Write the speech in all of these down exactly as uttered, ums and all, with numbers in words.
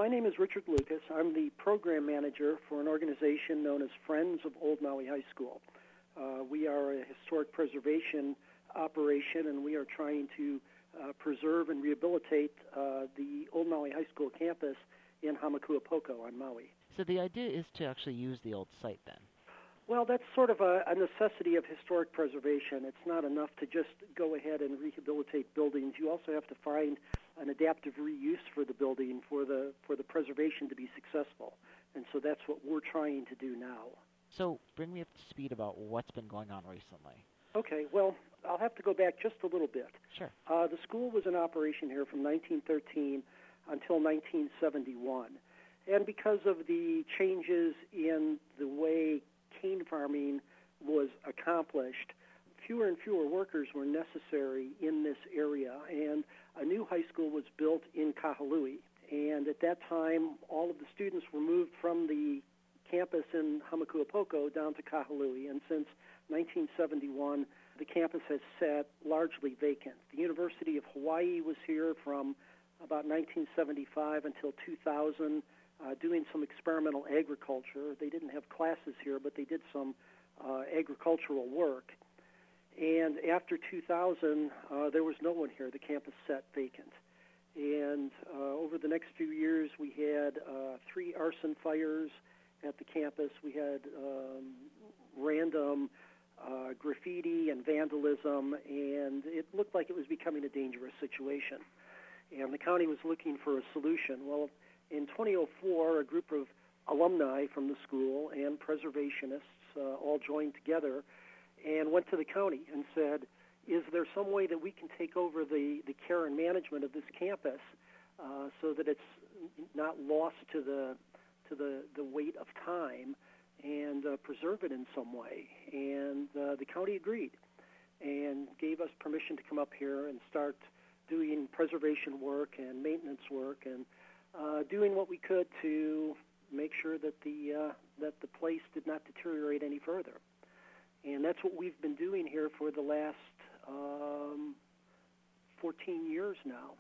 my name is Richard Lucas. I'm the program manager for an organization known as Friends of Old Maui High School. Uh, we are a historic preservation operation, and we are trying to uh, preserve and rehabilitate uh, the Old Maui High School campus in Hamakuapoko on Maui. So the idea is to actually use the old site then? Well, that's sort of a, a necessity of historic preservation. It's not enough to just go ahead and rehabilitate buildings. You also have to find an adaptive reuse for the building for the for the preservation to be successful. And so that's what we're trying to do now. So bring me up to speed about what's been going on recently. Okay, well, I'll have to go back just a little bit. Sure. Uh, the school was in operation here from nineteen thirteen until nineteen seventy-one. And because of the changes in the way cane farming was accomplished, fewer and fewer workers were necessary in this area, and a new high school was built in Kahului. And at that time, all of the students were moved from the campus in Hamakuapoko down to Kahului, and since nineteen seventy-one, the campus has sat largely vacant. The University of Hawaii was here from about nineteen seventy-five until two thousand, uh, doing some experimental agriculture. They didn't have classes here, but they did some uh, agricultural work. And after two thousand, uh, there was no one here. The campus sat vacant. And uh, over the next few years, we had uh, three arson fires at the campus. We had um, random uh, graffiti and vandalism, and it looked like it was becoming a dangerous situation. And the county was looking for a solution. Well, in twenty oh four, a group of alumni from the school and preservationists uh, all joined together and went to the county and said, is there some way that we can take over the, the care and management of this campus uh, so that it's not lost to the to the, the weight of time and uh, preserve it in some way? And uh, the county agreed and gave us permission to come up here and start doing preservation work and maintenance work and uh, doing what we could to make sure that the uh, that the place did not deteriorate any further. And that's what we've been doing here for the last um, fourteen years now.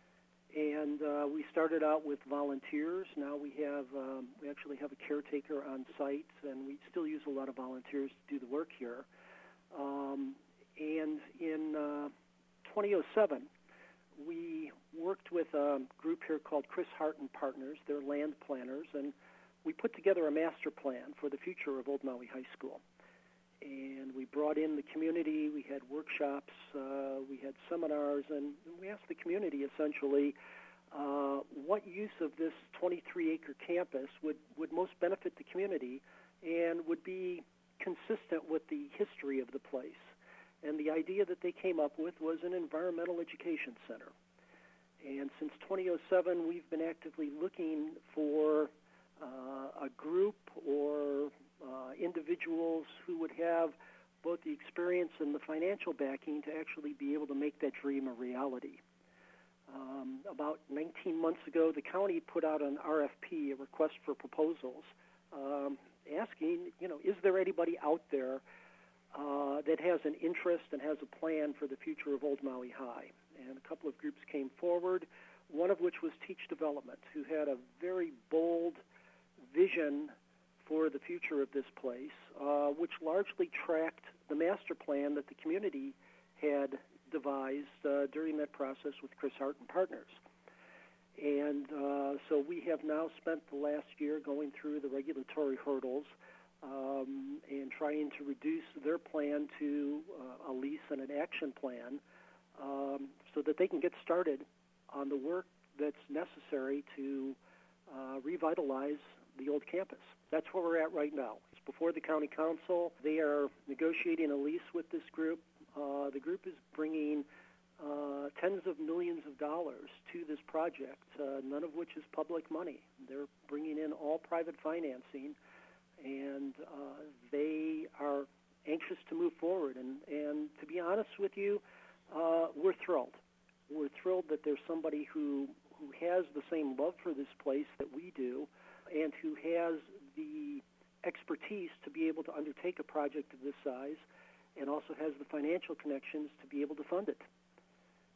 And uh, we started out with volunteers. Now we have um, we actually have a caretaker on site, and we still use a lot of volunteers to do the work here. Um, and in uh, twenty oh seven, we worked with a group here called Chris Hart and Partners. They're land planners, and we put together a master plan for the future of Old Maui High School. And we brought in the community, we had workshops, uh, we had seminars, and we asked the community essentially uh, what use of this twenty-three acre campus would, would most benefit the community and would be consistent with the history of the place. And the idea that they came up with was an environmental education center. And since twenty oh seven, we've been actively looking for uh, a group or Uh, individuals who would have both the experience and the financial backing to actually be able to make that dream a reality. Um, about nineteen months ago, the county put out an R F P, a request for proposals, um, asking, you know, is there anybody out there uh, that has an interest and has a plan for the future of Old Maui High? And a couple of groups came forward, one of which was Teach Development, who had a very bold vision for the future of this place, uh, which largely tracked the master plan that the community had devised uh, during that process with Chris Hart and Partners. And uh, so we have now spent the last year going through the regulatory hurdles um, and trying to reduce their plan to uh, a lease and an action plan um, so that they can get started on the work that's necessary to uh, revitalize the old campus. That's where we're at right now. It's before the county council. They are negotiating a lease with this group. Uh, the group is bringing uh, tens of millions of dollars to this project, uh, none of which is public money. They're bringing in all private financing, and uh, they are anxious to move forward. And, and to be honest with you, uh, we're thrilled. We're thrilled that there's somebody who, who has the same love for this place that we do, and who has the expertise to be able to undertake a project of this size, and also has the financial connections to be able to fund it.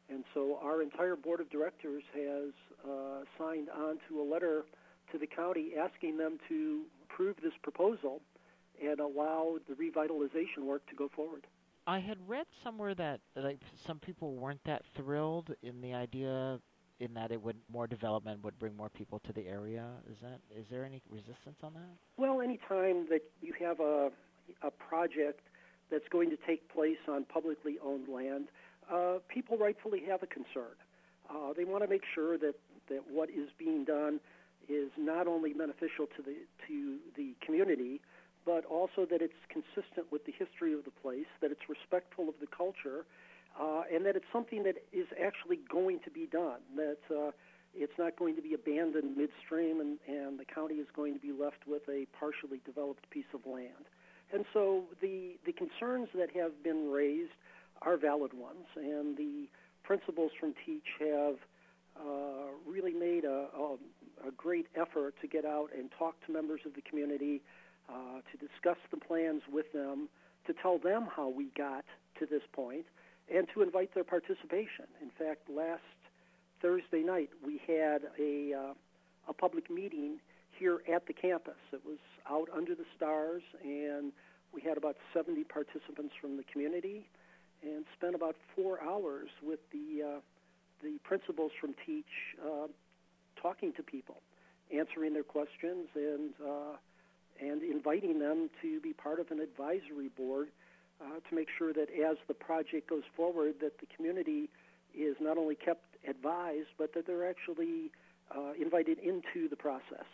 And so our entire board of directors has uh, signed on to a letter to the county asking them to approve this proposal and allow the revitalization work to go forward. I had read somewhere that like some people weren't that thrilled in the idea in that it would more development would bring more people to the area. Is that is there any resistance on that? Well, any time that you have a a project that's going to take place on publicly owned land, uh, people rightfully have a concern. Uh, they want to make sure that, that what is being done is not only beneficial to the to the community, but also that it's consistent with the history of the place, that it's respectful of the culture, uh, and that it's something that is actually going to be done, that uh, it's not going to be abandoned midstream and, and the county is going to be left with a partially developed piece of land. And so the, the concerns that have been raised are valid ones, and the principals from Teach have uh, really made a, a, a great effort to get out and talk to members of the community, uh, to discuss the plans with them, to tell them how we got to this point, and to invite their participation. In fact, last Thursday night we had a, uh, a public meeting here at the campus. It was out under the stars, and we had about seventy participants from the community and spent about four hours with the uh, the principals from Teach uh, talking to people, answering their questions, and uh, and inviting them to be part of an advisory board uh, to make sure that as the project goes forward, that the community is not only kept advised, but that they're actually uh, invited into the process.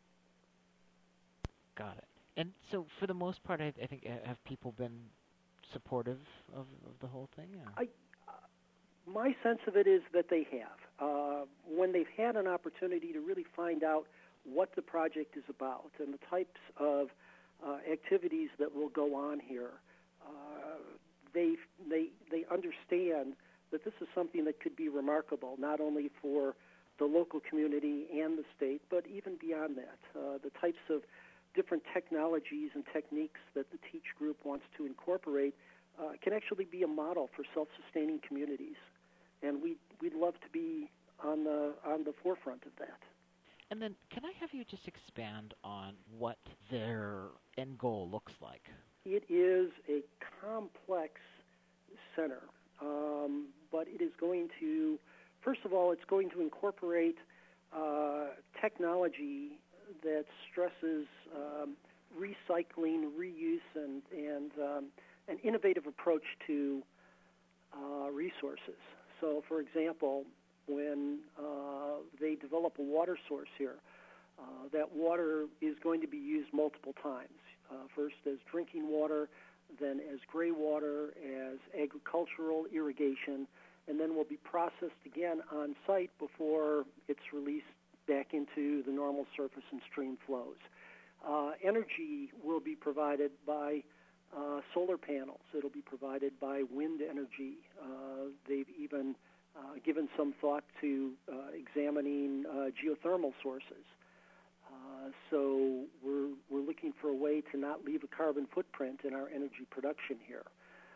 Got it. And so, for the most part, I, I think uh, have people been supportive of, of the whole thing? Yeah. I, uh, my sense of it is that they have. Uh, when they've had an opportunity to really find out what the project is about and the types of uh, activities that will go on here, uh, they they they understand that this is something that could be remarkable, not only for the local community and the state, but even beyond that. Uh, the types of different technologies and techniques that the Teach group wants to incorporate uh, can actually be a model for self-sustaining communities, and we we'd love to be on the on the forefront of that. And then, can I have you just expand on what their end goal looks like? It is a complex center, um, but it is going to, first of all, it's going to incorporate uh, technology that stresses um, recycling, reuse, and, and um, an innovative approach to uh, resources. So, for example, when uh, they develop a water source here, uh, that water is going to be used multiple times, uh, first as drinking water, then as gray water, as agricultural irrigation, and then will be processed again on site before it's released back into the normal surface and stream flows. Uh, energy will be provided by uh, solar panels. It'll be provided by wind energy. Uh, they've even uh, given some thought to uh, examining uh, geothermal sources. Uh, so we're we're looking for a way to not leave a carbon footprint in our energy production here.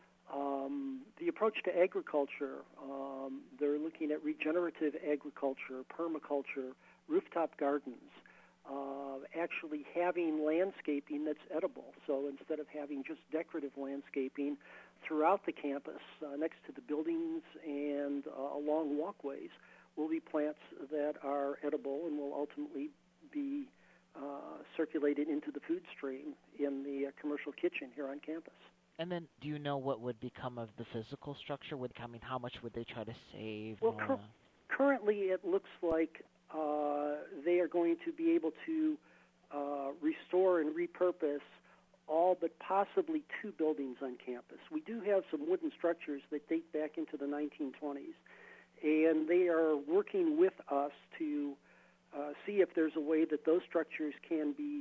Um, the approach to agriculture, um, they're looking at regenerative agriculture, permaculture, rooftop gardens, uh, actually having landscaping that's edible. So instead of having just decorative landscaping throughout the campus, uh, next to the buildings and uh, along walkways, will be plants that are edible and will ultimately be uh, circulated into the food stream in the uh, commercial kitchen here on campus. And then, do you know what would become of the physical structure? Would I mean, how much would they try to save? Well, cur- currently it looks like uh, they are going to be able to uh, restore and repurpose all but possibly two buildings on campus. We do have some wooden structures that date back into the nineteen twenties, and they are working with us to uh, see if there's a way that those structures can be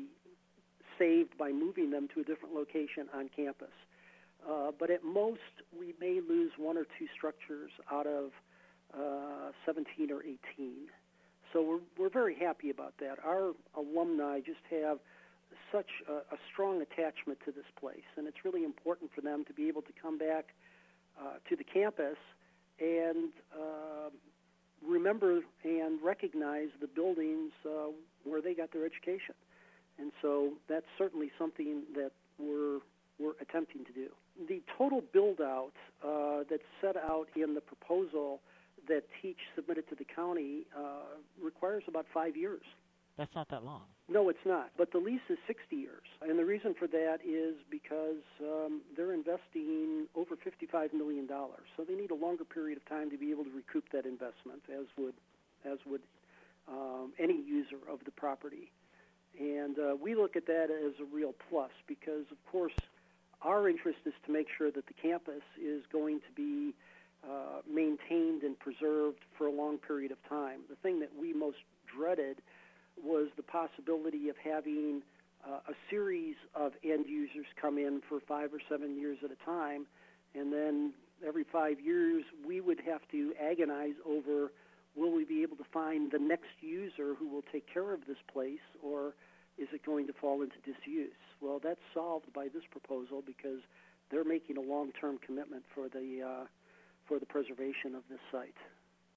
saved by moving them to a different location on campus. Uh, but at most, we may lose one or two structures out of uh, seventeen or eighteen. So we're we're very happy about that. Our alumni just have such a, a strong attachment to this place, and it's really important for them to be able to come back uh, to the campus and uh, remember and recognize the buildings uh, where they got their education. And so that's certainly something that we're, we're attempting to do. The total build-out uh, that's set out in the proposal that Teach submitted to the county uh, requires about five years. That's not that long. No, it's not. But the lease is sixty years. And the reason for that is because um, they're investing over fifty-five million dollars. So they need a longer period of time to be able to recoup that investment, as would, as would um, any user of the property. And uh, we look at that as a real plus because, of course, our interest is to make sure that the campus is going to be uh, maintained and preserved for a long period of time. The thing that we most dreaded was the possibility of having uh, a series of end users come in for five or seven years at a time, and then every five years we would have to agonize over, will we be able to find the next user who will take care of this place, or is it going to fall into disuse? Well, that's solved by this proposal because they're making a long-term commitment for the uh, for the preservation of this site.